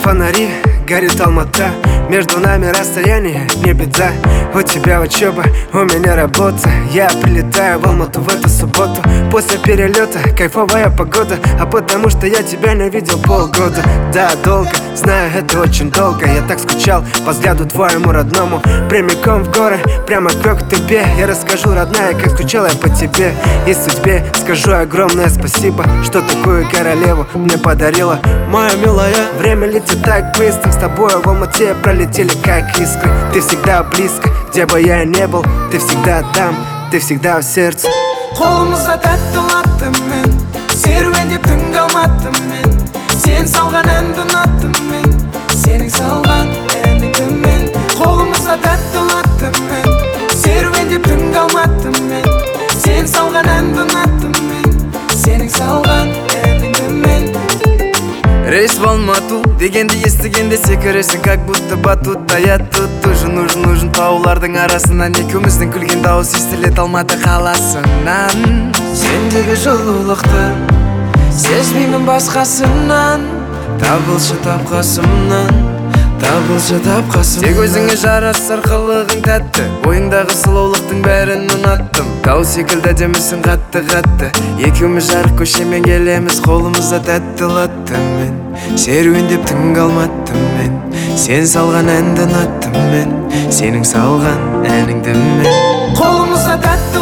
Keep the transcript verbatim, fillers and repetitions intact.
фонари, горит Алмата. Между нами расстояние, не беда. У тебя учеба, у меня работа. Я прилетаю в Алмату в эту субботу. После перелета кайфовая погода. А потому что я тебя не видел полгода. Да, долго, знаю, это очень долго. Я так скучал по взгляду твоему родному. Прямиком в горы, прямо к тебе. Я расскажу, родная, как скучал я по тебе. И судьбе скажу огромное спасибо, что такую королеву мне подарила. Моя милая, время летит так быстро. С тобой в Алмате пролетели как искры. Ты всегда близко, где бы я не был. Ты всегда там, ты всегда в сердце. Қолымызда тәтті латтым мен, серуендеп түн қалматтым мен. Сен салған әнді ұнаттым мен, сенің салған әніңді мен. Қолымызда тәтті латтым мен, серуендеп түн қалматтым мен. Сен салған әнді ұнаттым мен, сенің салған әніңді мен. Рейс в Алмату дегенді естігенде секіресің, как будто батутта. Я тут нужен, нужен, нужен таулардың арасынан. Екеуміздің күлген дауыс естілет Алматы қаласынан. Сендегі жылулықты сезбеймін басқасынан. Табылшы тапқасымнан, табылшы тапқасымнан. Тек өзіңе жарасар қылығың тәтті, бойыңдағы сұлулықтың бәрін ұнаттым. Тау секілді демісің қатты-қатты. Екеуміз жарық көшемен келеміз, қолымызда тәтті латтым мен. Серуендеп түн қалматтым мен, сен салған әнді ұнаттым мен, сенің салған әніңді мен. Қолымызда тәтті